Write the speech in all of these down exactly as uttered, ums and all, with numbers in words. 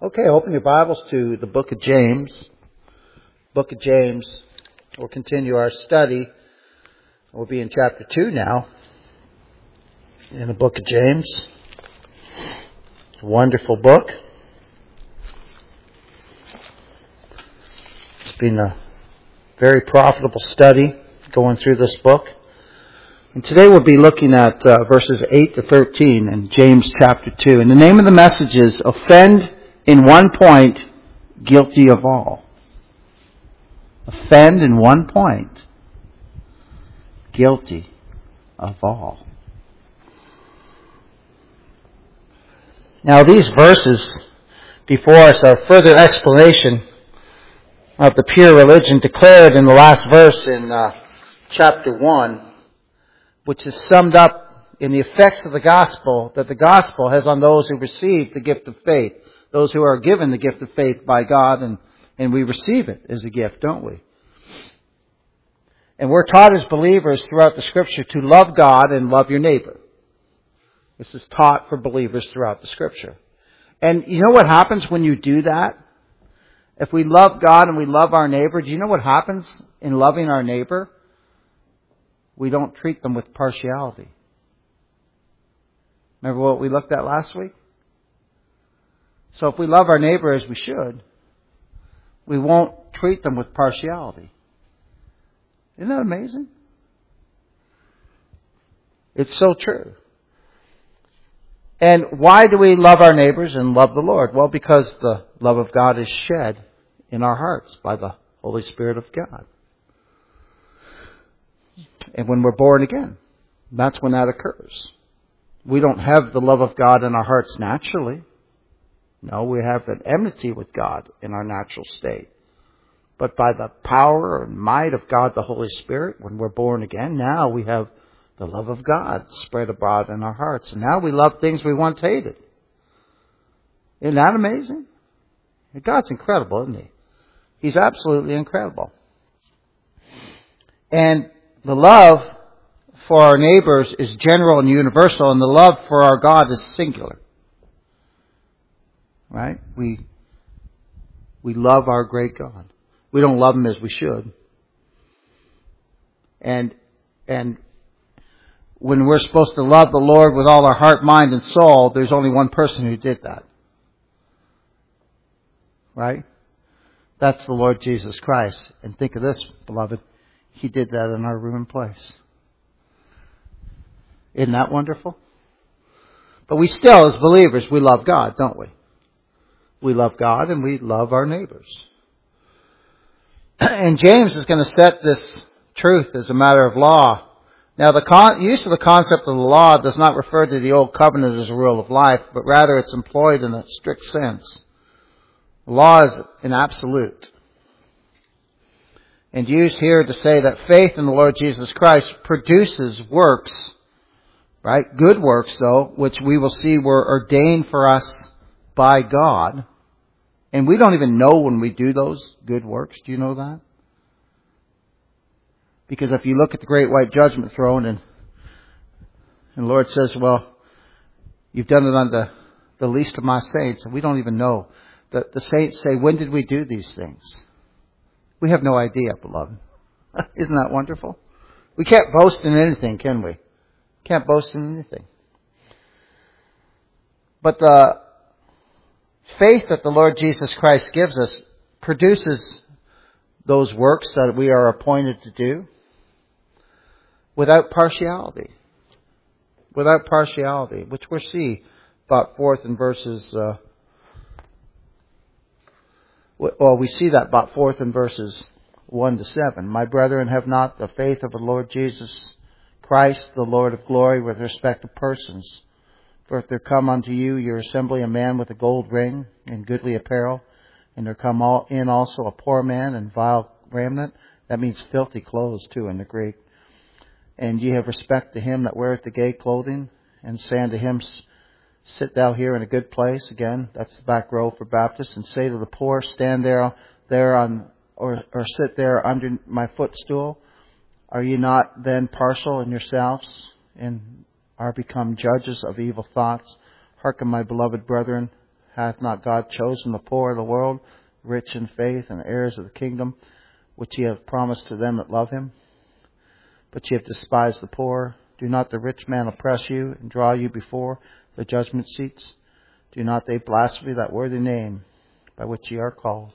Okay, open your Bibles to the book of James. Book of James. We'll continue our study. We'll be in chapter two now in the book of James. It's a wonderful book. It's been a very profitable study going through this book. And today we'll be looking at uh, verses eight to thirteen in James chapter two. And the name of the message is Offend in One Point, Guilty of All. Offend in one point, guilty of all. Now these verses before us are further explanation of the pure religion declared in the last verse in uh, chapter one, which is summed up in the effects of the gospel that the gospel has on those who receive the gift of faith, those who are given the gift of faith by God, and, and we receive it as a gift, don't we? And we're taught as believers throughout the Scripture to love God and love your neighbor. This is taught for believers throughout the Scripture. And you know what happens when you do that? If we love God and we love our neighbor, do you know what happens in loving our neighbor? We don't treat them with partiality. Remember what we looked at last week? So if we love our neighbor as we should, we won't treat them with partiality. Isn't that amazing? It's so true. And why do we love our neighbors and love the Lord? Well, because the love of God is shed in our hearts by the Holy Spirit of God. And when we're born again, that's when that occurs. We don't have the love of God in our hearts naturally. No, we have an enmity with God in our natural state. But by the power and might of God the Holy Spirit, when we're born again, now we have the love of God spread abroad in our hearts. And now we love things we once hated. Isn't that amazing? God's incredible, isn't He? He's absolutely incredible. And the love for our neighbors is general and universal, and the love for our God is singular. Right? We we love our great God. We don't love Him as we should. And and when we're supposed to love the Lord with all our heart, mind, and soul, there's only one person who did that. Right? That's the Lord Jesus Christ. And think of this, beloved. He did that in our room and place. Isn't that wonderful? But we still, as believers, we love God, don't we? We love God and we love our neighbors. And James is going to set this truth as a matter of law. Now, the con- use of the concept of the law does not refer to the old covenant as a rule of life, but rather it's employed in a strict sense. The law is an absolute. And used here to say that faith in the Lord Jesus Christ produces works, right? Good works, though, which we will see were ordained for us by God. And we don't even know when we do those good works. Do you know that? Because if you look at the great white judgment throne and, and the Lord says, well, you've done it on the, the least of my saints, and we don't even know. The, the saints say, when did we do these things? We have no idea, beloved. Isn't that wonderful? We can't boast in anything, can we? Can't boast in anything. But the faith that the Lord Jesus Christ gives us produces those works that we are appointed to do without partiality. Without partiality, which we'll see brought forth in verses... Uh, Well, we see that brought forth in verses one to seven. My brethren, have not the faith of the Lord Jesus Christ, the Lord of glory, with respect to persons. For if there come unto you your assembly a man with a gold ring and goodly apparel, and there come all in also a poor man and vile raiment, that means filthy clothes too in the Greek. And ye have respect to him that weareth the gay clothing, and say unto him, sit thou here in a good place. Again, that's the back row for Baptists. And say to the poor, stand there, there on, or, or sit there under my footstool. Are ye not then partial in yourselves, and are become judges of evil thoughts? Hearken, my beloved brethren, Hath not God chosen the poor of the world, rich in faith, and heirs of the kingdom, which He hath promised to them that love Him? But ye have despised the poor. Do not the rich man oppress you, and draw you before the judgment seats? Do not they blaspheme that worthy name by which ye are called?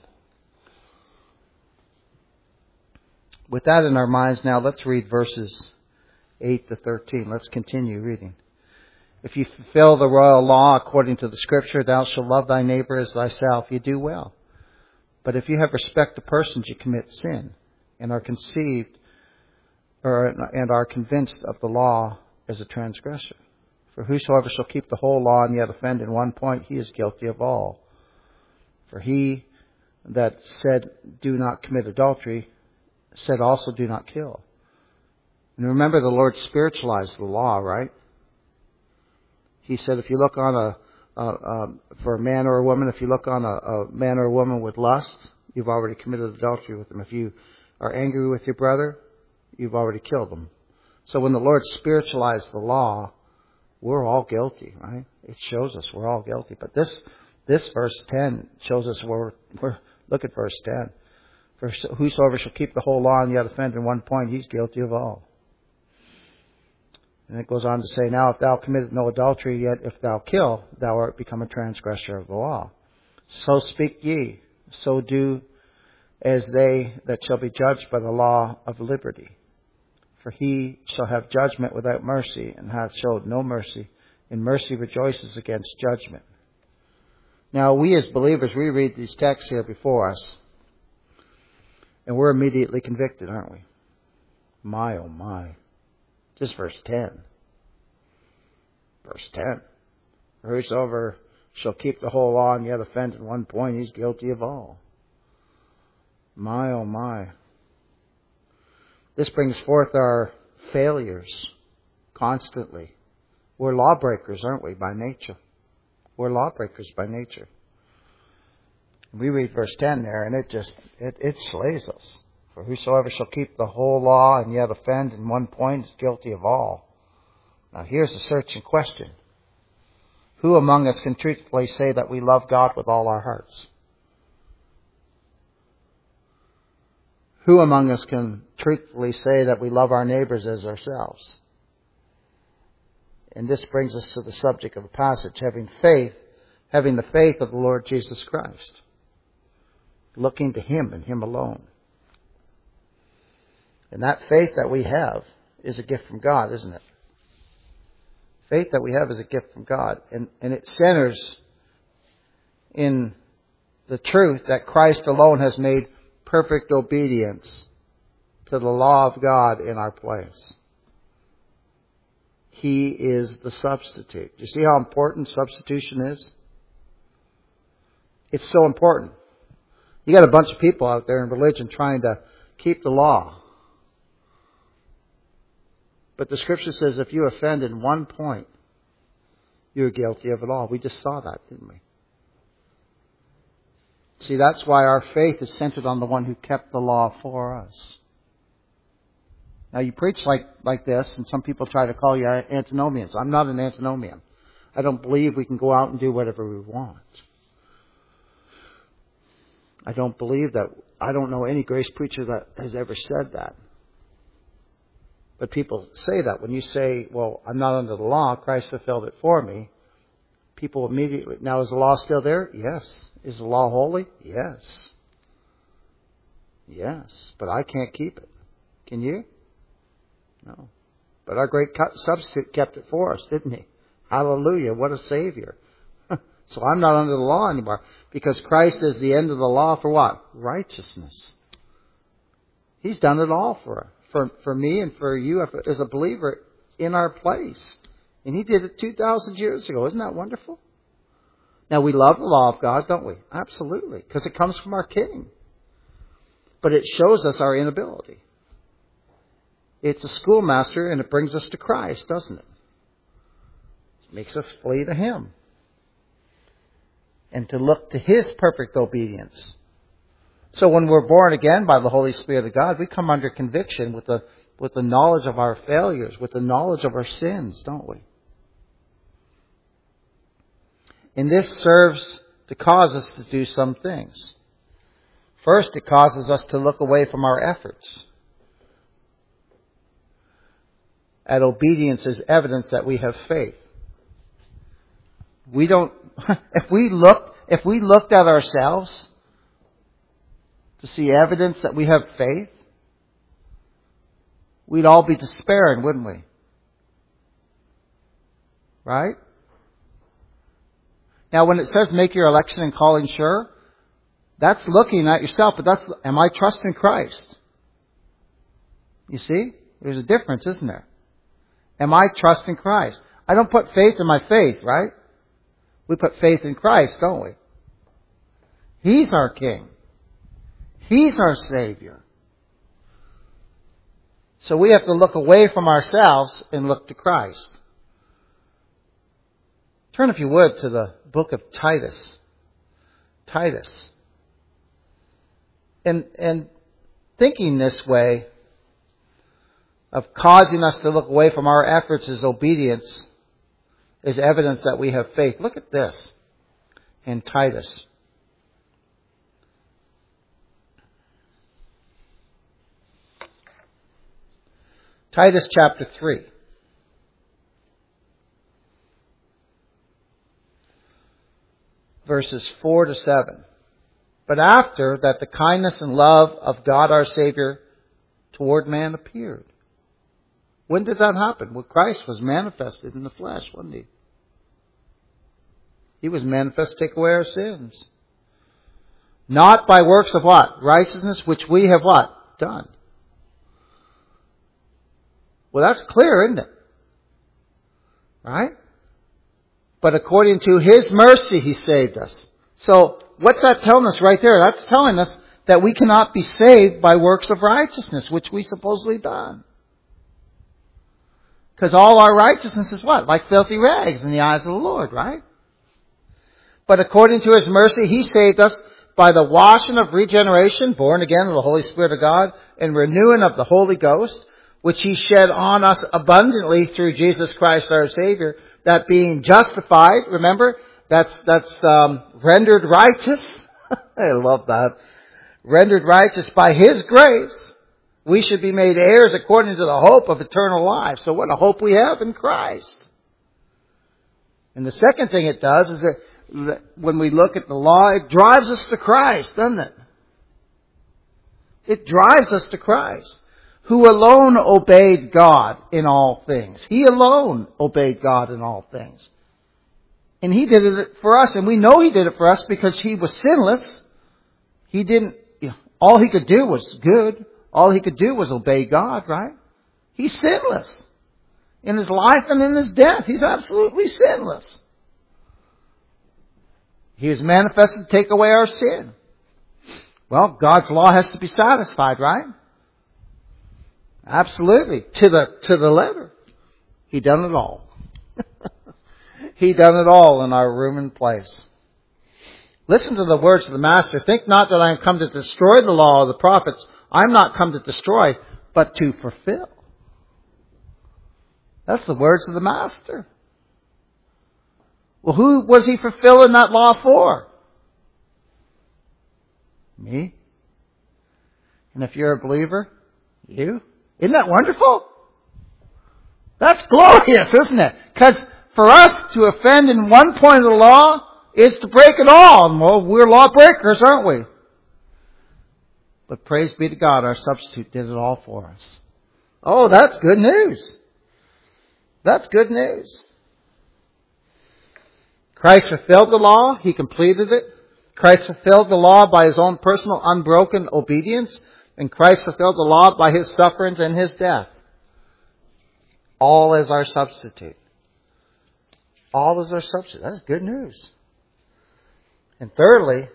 With that in our minds now, let's read verses eight to thirteen. Let's continue reading. If you fulfill the royal law according to the Scripture, thou shalt love thy neighbor as thyself, you do well. But if you have respect to persons, you commit sin, and are conceived or and are convinced of the law as a transgressor. For whosoever shall keep the whole law and yet offend in one point, he is guilty of all. For he that said, do not commit adultery, said also, do not kill. And remember, the Lord spiritualized the law, right? He said, if you look on a, a, a for a man or a woman, if you look on a, a man or a woman with lust, you've already committed adultery with them. If you are angry with your brother, you've already killed them. So when the Lord spiritualized the law, we're all guilty, right? It shows us we're all guilty. But this this verse ten shows us we're, we're look at verse ten. For whosoever shall keep the whole law and yet offend in one point, he's guilty of all. And it goes on to say, now if thou committed no adultery, yet if thou kill, thou art become a transgressor of the law. So speak ye, so do as they that shall be judged by the law of liberty. For he shall have judgment without mercy, and hath showed no mercy, and mercy rejoices against judgment. Now we as believers, we read these texts here before us, and we're immediately convicted, aren't we? My, oh my. Just verse ten. Verse ten. Whosoever shall keep the whole law and yet offend in one point, he's guilty of all. My, oh my. This brings forth our failures constantly. We're lawbreakers, aren't we, by nature? We're lawbreakers by nature. We read verse ten there, and it just, it, it slays us. For whosoever shall keep the whole law and yet offend in one point is guilty of all. Now here's a searching question. Who among us can truthfully say that we love God with all our hearts? Who among us can truthfully say that we love our neighbors as ourselves? And this brings us to the subject of the passage, having faith, having the faith of the Lord Jesus Christ. Looking to Him and Him alone. And that faith that we have is a gift from God, isn't it? Faith that we have is a gift from God. And, and it centers in the truth that Christ alone has made perfect obedience to the law of God in our place. He is the substitute. Do you see how important substitution is? It's so important. You got a bunch of people out there in religion trying to keep the law. But the Scripture says if you offend in one point, you're guilty of it all. We just saw that, didn't we? See, that's why our faith is centered on the one who kept the law for us. Now, you preach like, like this, and some people try to call you antinomians. I'm not an antinomian. I don't believe we can go out and do whatever we want. I don't believe that. I don't know any grace preacher that has ever said that. But people say that. When you say, well, I'm not under the law, Christ fulfilled it for me, people immediately, now is the law still there? Yes. Is the law holy? Yes. Yes. But I can't keep it. Can you? No. But our great substitute kept it for us, didn't He? Hallelujah. What a Savior. So I'm not under the law anymore. Because Christ is the end of the law for what? Righteousness. He's done it all for us. For, for me and for you as a believer in our place. And He did it two thousand years ago. Isn't that wonderful? Now we love the law of God, don't we? Absolutely. Because it comes from our King. But it shows us our inability. It's a schoolmaster and it brings us to Christ, doesn't it? It makes us flee to Him. And to look to His perfect obedience. So when we're born again by the Holy Spirit of God, we come under conviction with the, with the knowledge of our failures, with the knowledge of our sins, don't we? And this serves to cause us to do some things. First, it causes us to look away from our efforts at obedience as evidence that we have faith. We don't, if we look, if we looked at ourselves to see evidence that we have faith, we'd all be despairing, wouldn't we? Right? Now, when it says make your election and calling sure, that's looking at yourself, but that's, am I trusting Christ? You see? There's a difference, isn't there? Am I trusting Christ? I don't put faith in my faith, right? We put faith in Christ, don't we? He's our King. He's our Savior. So we have to look away from ourselves and look to Christ. Turn, if you would, to the book of Titus. Titus. And, and thinking this way of causing us to look away from our efforts as obedience is evidence that we have faith. Look at this in Titus. Titus chapter three. Verses four to seven. But after that the kindness and love of God our Savior toward man appeared. When did that happen? Well, Christ was manifested in the flesh, wasn't he? He was manifest to take away our sins. Not by works of what? Righteousness, which we have what? Done. Well, that's clear, isn't it? Right? But according to His mercy, He saved us. So, what's that telling us right there? That's telling us that we cannot be saved by works of righteousness, which we supposedly done. Because all our righteousness is what? Like filthy rags in the eyes of the Lord, right? But according to His mercy, He saved us by the washing of regeneration, born again of the Holy Spirit of God, and renewing of the Holy Ghost, which He shed on us abundantly through Jesus Christ our Savior, that being justified, remember, that's, that's, um, rendered righteous. I love that. Rendered righteous by His grace. We should be made heirs according to the hope of eternal life. So what a hope we have in Christ. And the second thing it does is that when we look at the law, it drives us to Christ, doesn't it? It drives us to Christ, who alone obeyed God in all things. He alone obeyed God in all things. And He did it for us, and we know He did it for us because He was sinless. He didn't, you know, all He could do was good. All He could do was obey God, right? He's sinless. In His life and in His death, He's absolutely sinless. He was manifested to take away our sin. Well, God's law has to be satisfied, right? Absolutely. To the, to the letter. He done it all. He done it all in our room and place. Listen to the words of the Master. Think not that I am come to destroy the law of the prophets. I'm not come to destroy, but to fulfill. That's the words of the Master. Well, who was He fulfilling that law for? Me. And if you're a believer, you. Isn't that wonderful? That's glorious, isn't it? Because for us to offend in one point of the law is to break it all. And well, we're lawbreakers, aren't we? But praise be to God, our substitute did it all for us. Oh, that's good news. That's good news. Christ fulfilled the law. He completed it. Christ fulfilled the law by His own personal unbroken obedience. And Christ fulfilled the law by His sufferings and His death. All as our substitute. All as our substitute. That's good news. And thirdly,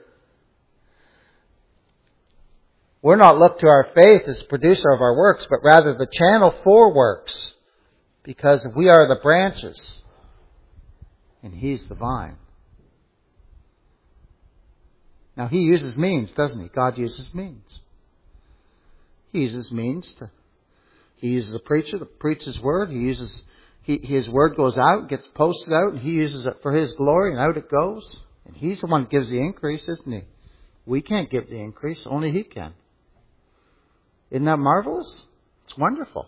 we're not looked to our faith as producer of our works, but rather the channel for works. Because we are the branches. And He's the vine. Now He uses means, doesn't He? God uses means. He uses means to, He uses a preacher to preach His word. He uses, he, His word goes out, gets posted out, and He uses it for His glory, and out it goes. And He's the one that gives the increase, isn't He? We can't give the increase. Only He can. Isn't that marvelous? It's wonderful.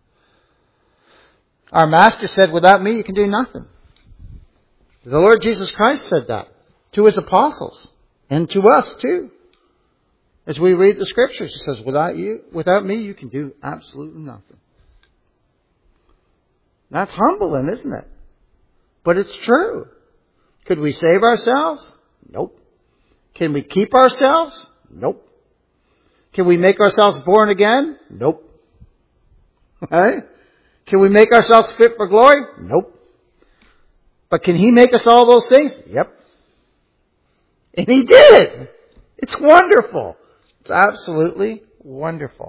Our Master said, without me you can do nothing. The Lord Jesus Christ said that to His apostles and to us too. As we read the Scriptures, He says, without you, without me you can do absolutely nothing. That's humbling, isn't it? But it's true. Could we save ourselves? Nope. Can we keep ourselves? Nope. Can we make ourselves born again? Nope. Right? Can we make ourselves fit for glory? Nope. But can He make us all those things? Yep. And He did. It's wonderful. It's absolutely wonderful.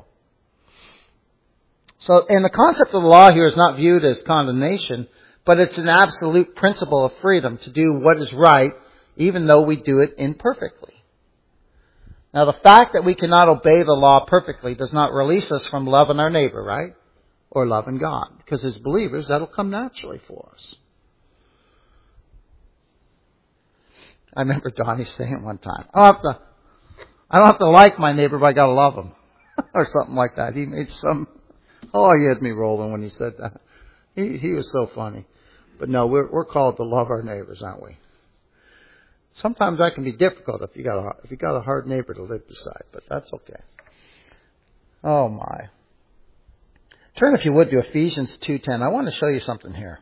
So, and the concept of the law here is not viewed as condemnation, but it's an absolute principle of freedom to do what is right, even though we do it imperfectly. Now, the fact that we cannot obey the law perfectly does not release us from loving our neighbor, right? Or loving God. Because as believers, that'll come naturally for us. I remember Donnie saying one time, I don't have to, I don't have to like my neighbor, but I gotta love him. Or something like that. He made some, oh, he had me rolling when he said that. He, he was so funny. But no, we're, we're called to love our neighbors, aren't we? Sometimes that can be difficult if you got a, if you got a hard neighbor to live beside, but that's okay. Oh my. Turn, if you would, to Ephesians two ten. I want to show you something here.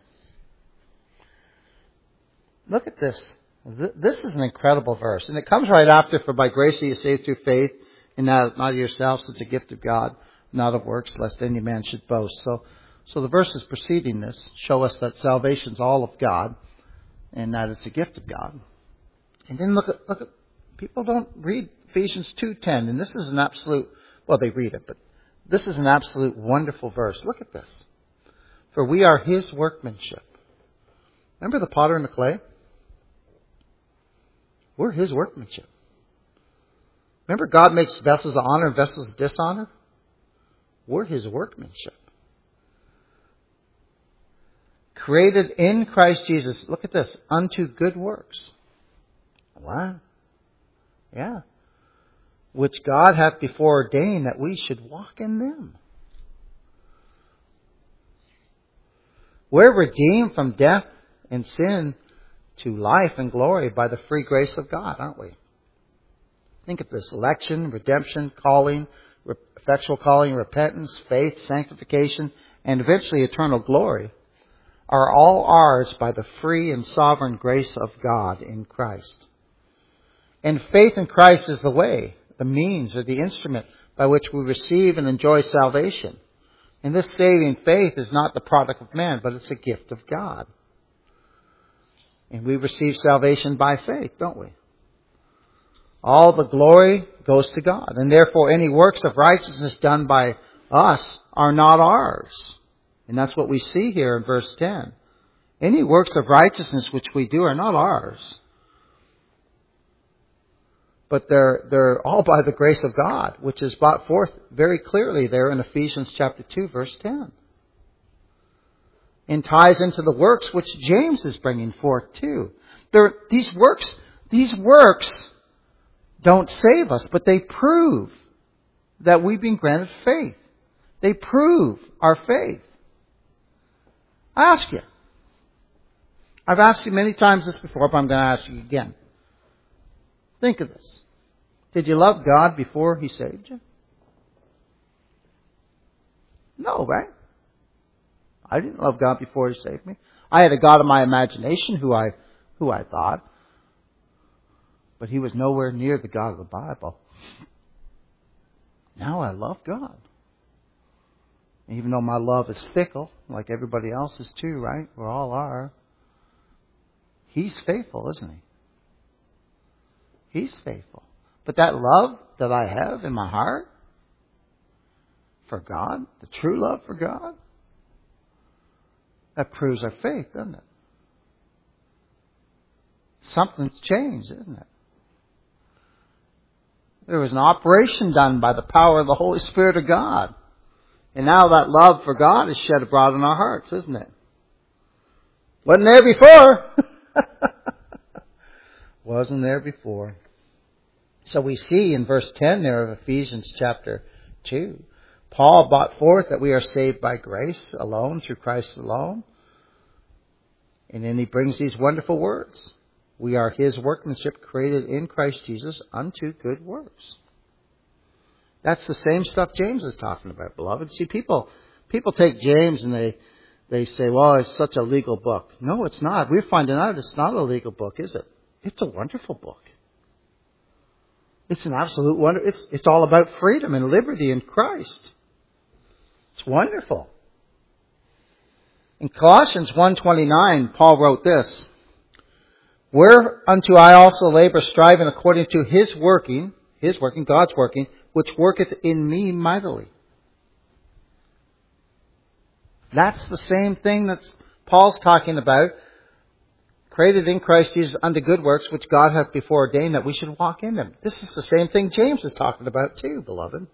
Look at this. This is an incredible verse. And it comes right after, for by grace are you saved through faith, and not, not of yourselves, it's a gift of God, not of works, lest any man should boast. So, so the verses preceding this show us that salvation is all of God, and that it's a gift of God. And then look at, look at, people don't read Ephesians two ten, and this is an absolute, well, they read it, but this is an absolute wonderful verse. Look at this. For we are His workmanship. Remember the potter and the clay? We're His workmanship. Remember God makes vessels of honor and vessels of dishonor? We're His workmanship. Created in Christ Jesus, look at this, unto good works. What? Yeah. Which God hath before ordained that we should walk in them. We're redeemed from death and sin to life and glory by the free grace of God, aren't we? Think of this. Election, redemption, calling, effectual calling, repentance, faith, sanctification, and eventually eternal glory are all ours by the free and sovereign grace of God in Christ. And faith in Christ is the way, the means, or the instrument by which we receive and enjoy salvation. And this saving faith is not the product of man, but it's a gift of God. And we receive salvation by faith, don't we? All the glory goes to God. And therefore any works of righteousness done by us are not ours. And that's what we see here in verse ten. Any works of righteousness which we do are not ours. But they're, they're all by the grace of God, which is brought forth very clearly there in Ephesians chapter two, verse ten. And ties into the works which James is bringing forth too. There, these works, these works don't save us, but they prove that we've been granted faith. They prove our faith. I ask you. I've asked you many times this before, but I'm going to ask you again. Think of this. Did you love God before He saved you? No, right? I didn't love God before He saved me. I had a God of my imagination who I, who I thought. But He was nowhere near the God of the Bible. Now I love God. Even though my love is fickle, like everybody else's too, right? We all are. He's faithful, isn't He? He's faithful. But that love that I have in my heart for God, the true love for God, that proves our faith, doesn't it? Something's changed, isn't it? There was an operation done by the power of the Holy Spirit of God. And now that love for God is shed abroad in our hearts, isn't it? Wasn't there before. Wasn't there before. So we see in verse ten there of Ephesians chapter two, Paul brought forth that we are saved by grace alone, through Christ alone. And then he brings these wonderful words. We are His workmanship, created in Christ Jesus unto good works. That's the same stuff James is talking about, beloved. See, people people take James and they they say, well, it's such a legal book. No, it's not. We're finding out it's not a legal book, is it? It's a wonderful book. It's an absolute wonder. It's, it's all about freedom and liberty in Christ. It's wonderful. In Colossians one twenty-nine, Paul wrote this, whereunto I also labor, striving according to His working, His working, God's working, which worketh in me mightily. That's the same thing that Paul's talking about. Created in Christ Jesus unto good works, which God hath before ordained that we should walk in them. This is the same thing James is talking about too, beloved.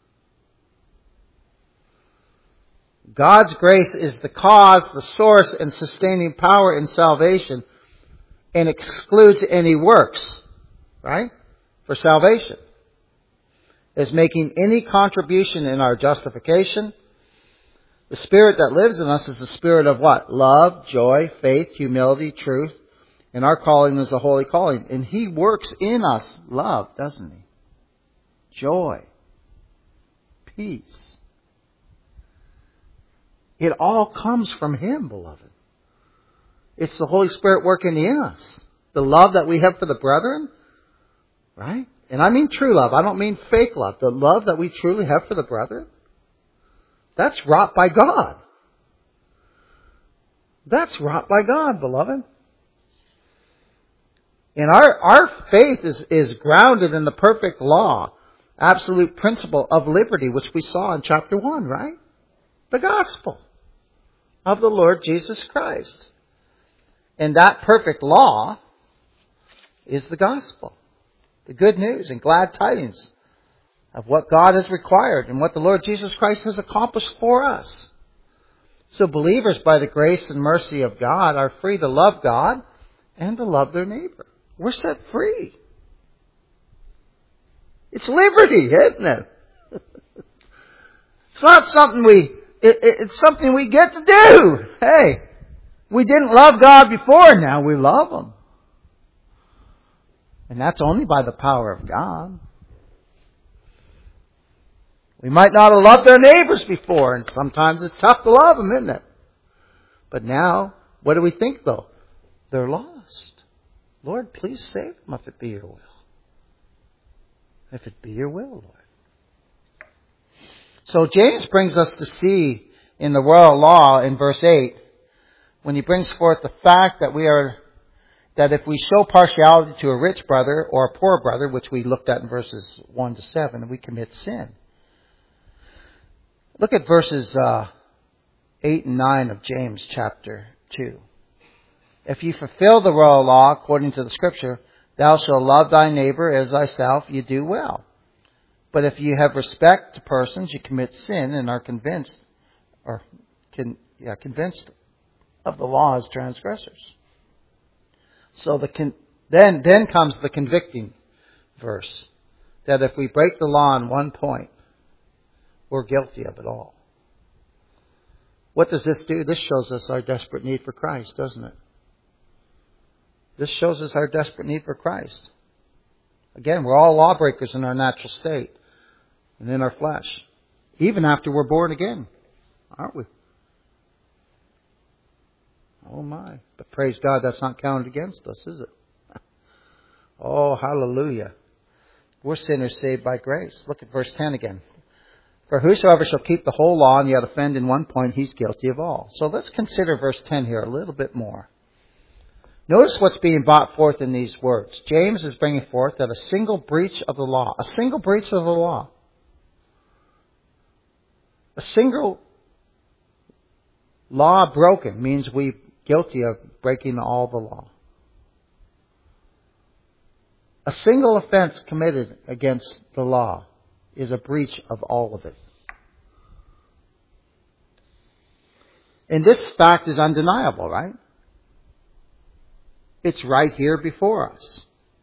God's grace is the cause, the source, and sustaining power in salvation, and excludes any works, right, for salvation. Is making any contribution in our justification. The Spirit that lives in us is the Spirit of what? Love, joy, faith, humility, truth. And our calling is the holy calling. And He works in us love, doesn't He? Joy, peace. It all comes from Him, beloved. It's the Holy Spirit working in us. The love that we have for the brethren, right? And I mean true love. I don't mean fake love. The love that we truly have for the brethren. That's wrought by God. That's wrought by God, beloved. And our, our faith is, is grounded in the perfect law, absolute principle of liberty, which we saw in chapter one, right? The gospel of the Lord Jesus Christ. And that perfect law is the gospel. The good news and glad tidings of what God has required and what the Lord Jesus Christ has accomplished for us. So believers, by the grace and mercy of God, are free to love God and to love their neighbor. We're set free. It's liberty, isn't it? It's not something we, it, it, it's something we get to do. Hey, we didn't love God before, now we love Him. And that's only by the power of God. We might not have loved our neighbors before, and sometimes it's tough to love them, isn't it? But now, what do we think though? They're lost. Lord, please save them if it be your will. If it be your will, Lord. So James brings us to see in the royal law in verse eight, when he brings forth the fact that we are, that if we show partiality to a rich brother or a poor brother, which we looked at in verses one to seven, we commit sin. Look at verses uh, eight and nine of James chapter two. If you fulfill the royal law according to the Scripture, thou shalt love thy neighbor as thyself, you do well. But if you have respect to persons, you commit sin and are convinced, or can, yeah, convinced of the law as transgressors. So the con- then then comes the convicting verse, that if we break the law on one point, we're guilty of it all. What does this do? This shows us our desperate need for Christ, doesn't it? This shows us our desperate need for Christ. Again, we're all lawbreakers in our natural state and in our flesh, even after we're born again, aren't we? Oh my. But praise God, that's not counted against us, is it? Oh, hallelujah. We're sinners saved by grace. Look at verse ten again. For whosoever shall keep the whole law and yet offend in one point, he's guilty of all. So let's consider verse ten here a little bit more. Notice what's being brought forth in these words. James is bringing forth that a single breach of the law, a single breach of the law, a single law broken means we're guilty of breaking all the law. A single offense committed against the law is a breach of all of it. And this fact is undeniable, right? It's right here before us.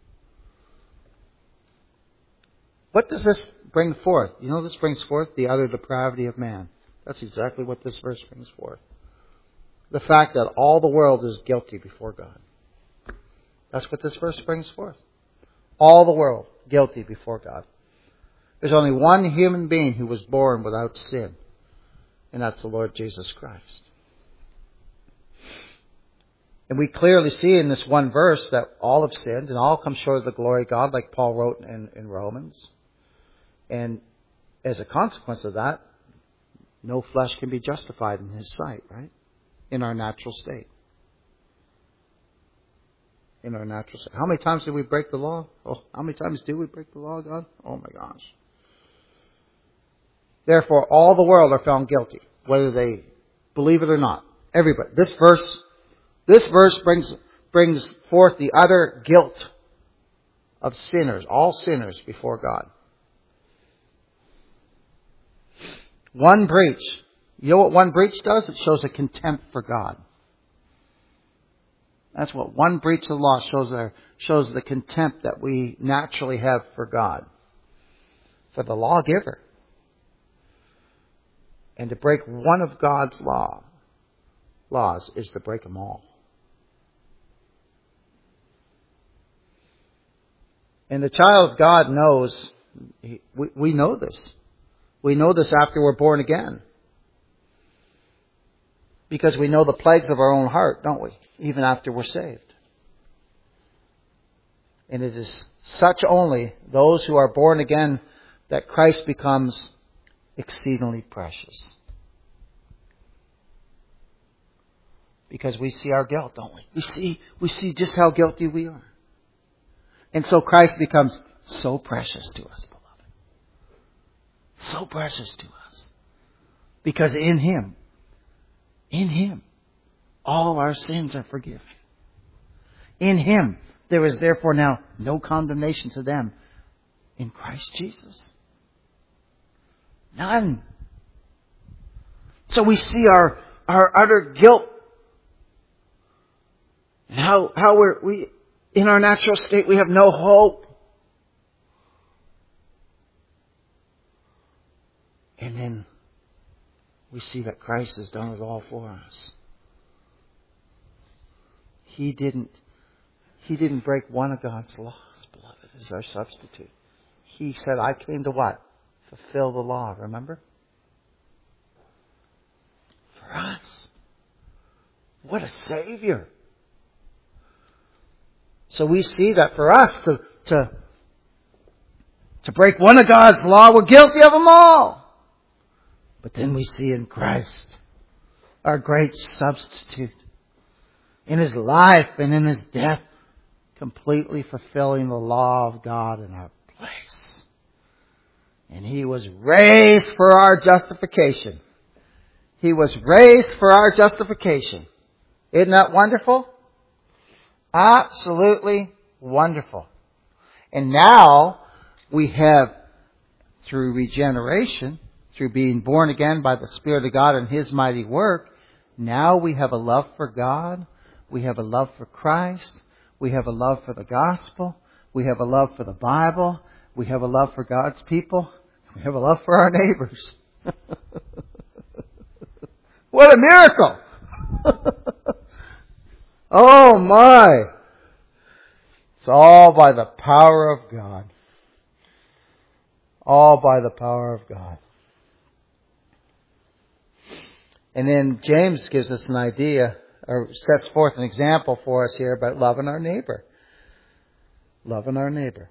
What does this bring forth? You know, this brings forth the utter depravity of man. That's exactly what this verse brings forth. The fact that all the world is guilty before God. That's what this verse brings forth. All the world guilty before God. There's only one human being who was born without sin, and that's the Lord Jesus Christ. And we clearly see in this one verse that all have sinned and all come short of the glory of God, like Paul wrote in, in Romans. And as a consequence of that, no flesh can be justified in His sight, right? In our natural state. In our natural state. How many times did we break the law? Oh, how many times do we break the law of God? Oh my gosh. Therefore, all the world are found guilty, whether they believe it or not. Everybody. This verse, this verse brings brings forth the utter guilt of sinners, all sinners before God. One breach. You know what one breach does? It shows a contempt for God. That's what one breach of the law shows. There shows the contempt that we naturally have for God, for the lawgiver. And to break one of God's law, laws is to break them all. And the child of God knows, we, we know this. We know this after we're born again. Because we know the plagues of our own heart, don't we? Even after we're saved. And it is such only those who are born again that Christ becomes exceedingly precious. Because we see our guilt, don't we? We see, we see just how guilty we are. And so Christ becomes so precious to us, beloved. So precious to us. Because in Him, in Him, all our sins are forgiven. In Him, there is therefore now no condemnation to them in Christ Jesus. None. So we see our, our utter guilt. And how, how we're, we, in our natural state, we have no hope. And then we see that Christ has done it all for us. He didn't, He didn't break one of God's laws, beloved, as our substitute. He said, I came to what? Fulfill the law, remember? For us. What a Savior. So we see that for us to, to, to break one of God's law, we're guilty of them all. But then we see in Christ, our great substitute, in His life and in His death, completely fulfilling the law of God in our place. And He was raised for our justification. He was raised for our justification. Isn't that wonderful? Absolutely wonderful. And now we have, through regeneration, through being born again by the Spirit of God and His mighty work, now we have a love for God. We have a love for Christ. We have a love for the gospel. We have a love for the Bible. We have a love for God's people. We have a love for our neighbors. What a miracle! Oh my! It's all by the power of God. All by the power of God. And then James gives us an idea, or sets forth an example for us here about loving our neighbor. Loving our neighbor.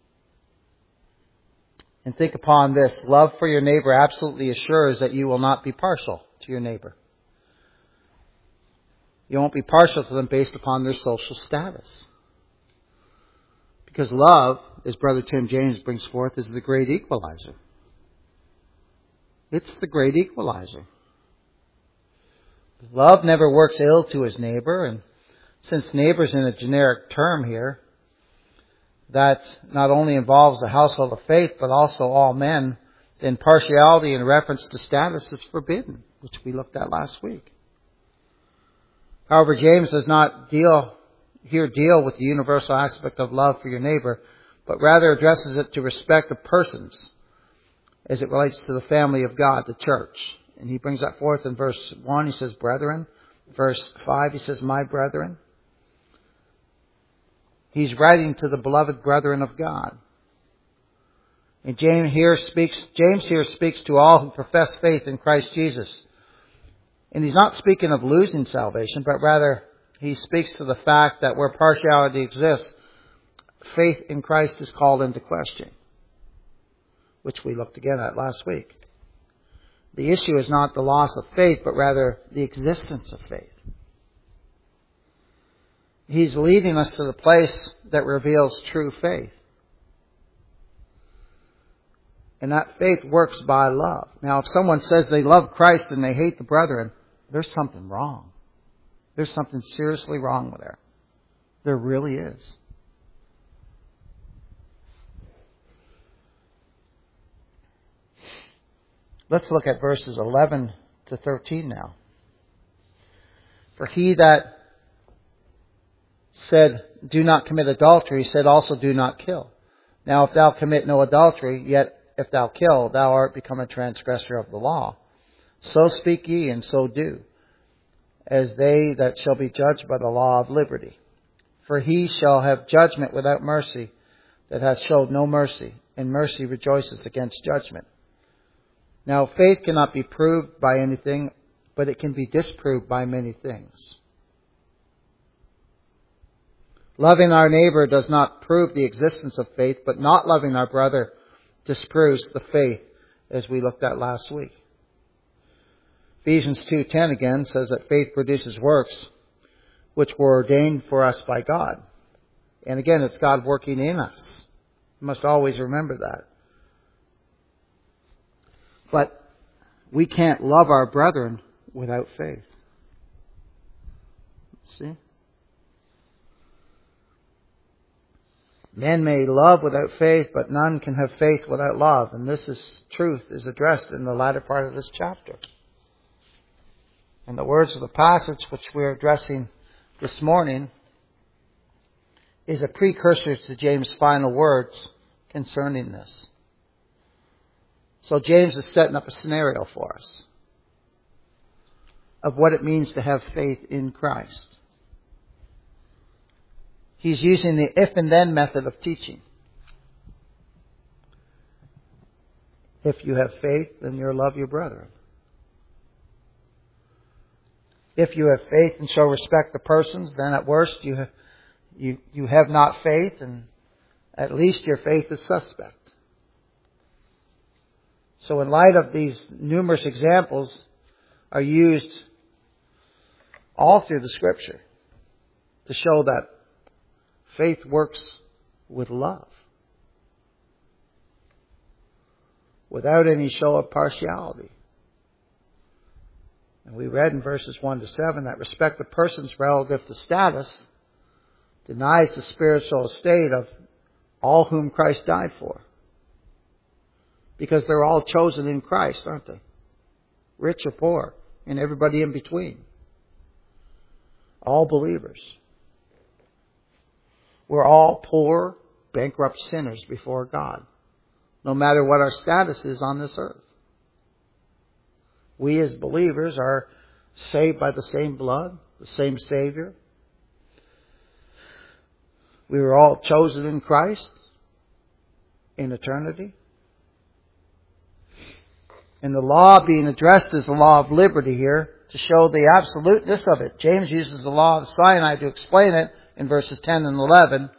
And think upon this. Love for your neighbor absolutely assures that you will not be partial to your neighbor. You won't be partial to them based upon their social status. Because love, as Brother Tim James brings forth, is the great equalizer. It's the great equalizer. Love never works ill to his neighbor, and since neighbor is in a generic term here, that not only involves the household of faith, but also all men, then partiality in reference to status is forbidden, which we looked at last week. However, James does not deal here deal with the universal aspect of love for your neighbor, but rather addresses it to respect of persons as it relates to the family of God, the church. And he brings that forth in verse one. He says, brethren. Verse five, he says, my brethren. He's writing to the beloved brethren of God. And James here speaks, James here speaks to all who profess faith in Christ Jesus. And he's not speaking of losing salvation, but rather he speaks to the fact that where partiality exists, faith in Christ is called into question, which we looked again at last week. The issue is not the loss of faith, but rather the existence of faith. He's leading us to the place that reveals true faith. And that faith works by love. Now, if someone says they love Christ and they hate the brethren, there's something wrong. There's something seriously wrong with there. There really is. Let's look at verses eleven to thirteen now. For he that said, do not commit adultery, said also, do not kill. Now, if thou commit no adultery, yet if thou kill, thou art become a transgressor of the law. So speak ye, and so do, as they that shall be judged by the law of liberty. For he shall have judgment without mercy, that hath showed no mercy, and mercy rejoiceth against judgment. Now, faith cannot be proved by anything, but it can be disproved by many things. Loving our neighbor does not prove the existence of faith, but not loving our brother disproves the faith, as we looked at last week. Ephesians two ten again says that faith produces works which were ordained for us by God. And again, it's God working in us. You must always remember that. But we can't love our brethren without faith. See? Men may love without faith, but none can have faith without love. And this is truth is addressed in the latter part of this chapter. And the words of the passage which we're addressing this morning is a precursor to James' final words concerning this. So James is setting up a scenario for us of what it means to have faith in Christ. He's using the if and then method of teaching. If you have faith, then you'll love your brethren. If you have faith and show respect to persons, then at worst you have, you, you have not faith, and at least your faith is suspect. So in light of these numerous examples are used all through the Scripture to show that faith works with love, without any show of partiality. And we read in verses one to seven that respect of persons relative to status denies the spiritual estate of all whom Christ died for. Because they're all chosen in Christ, aren't they? Rich or poor, and everybody in between. All believers. We're all poor, bankrupt sinners before God, no matter what our status is on this earth. We as believers are saved by the same blood, the same Savior. We were all chosen in Christ in eternity. And the law being addressed as the law of liberty here to show the absoluteness of it. James uses the law of Sinai to explain it in verses ten and eleven.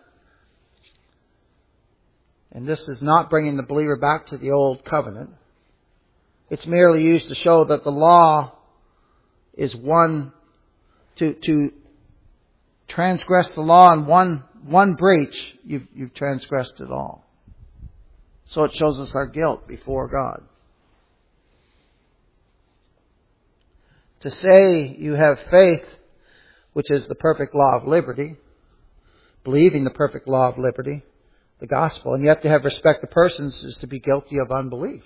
And this is not bringing the believer back to the old covenant. It's merely used to show that the law is one to to transgress the law in one one breach, you've, you've transgressed it all. So it shows us our guilt before God. To say you have faith, which is the perfect law of liberty, believing the perfect law of liberty, the gospel, and yet to have respect to persons is to be guilty of unbelief.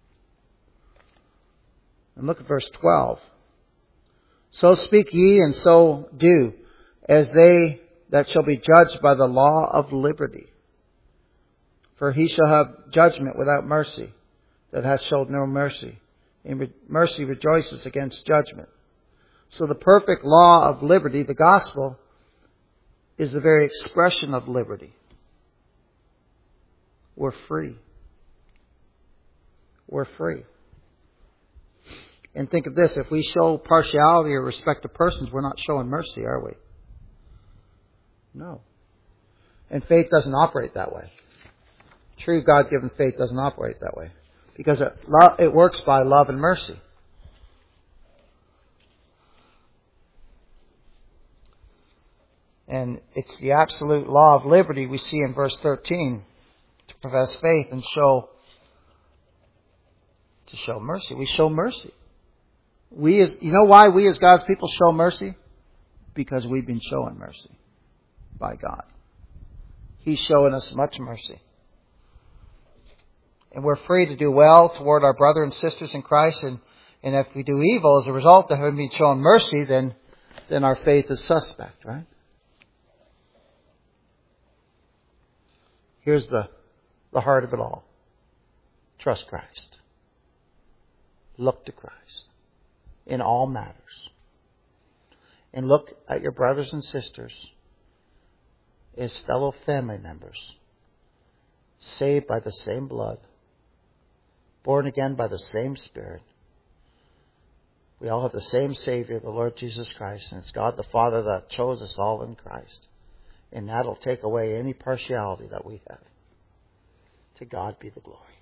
And look at verse twelve. So speak ye and so do, as they that shall be judged by the law of liberty. For he shall have judgment without mercy, that hath showed no mercy. And re- mercy rejoices against judgment. So the perfect law of liberty, the gospel, is the very expression of liberty. We're free. We're free. And think of this, if we show partiality or respect to persons, we're not showing mercy, are we? No. And faith doesn't operate that way. True God-given faith doesn't operate that way. Because it, it works by love and mercy. And it's the absolute law of liberty we see in verse thirteen. To profess faith and show, to show mercy. We show mercy. We as, you know why we as God's people show mercy? Because we've been showing mercy by God. He's showing us much mercy. And we're free to do well toward our brother and sisters in Christ. And, and if we do evil as a result of having been shown mercy, then, then our faith is suspect, right? Here's the, the heart of it all. Trust Christ. Look to Christ in all matters. And look at your brothers and sisters as fellow family members, saved by the same blood, born again by the same Spirit. We all have the same Savior, the Lord Jesus Christ, and it's God the Father that chose us all in Christ. And that'll take away any partiality that we have. To God be the glory.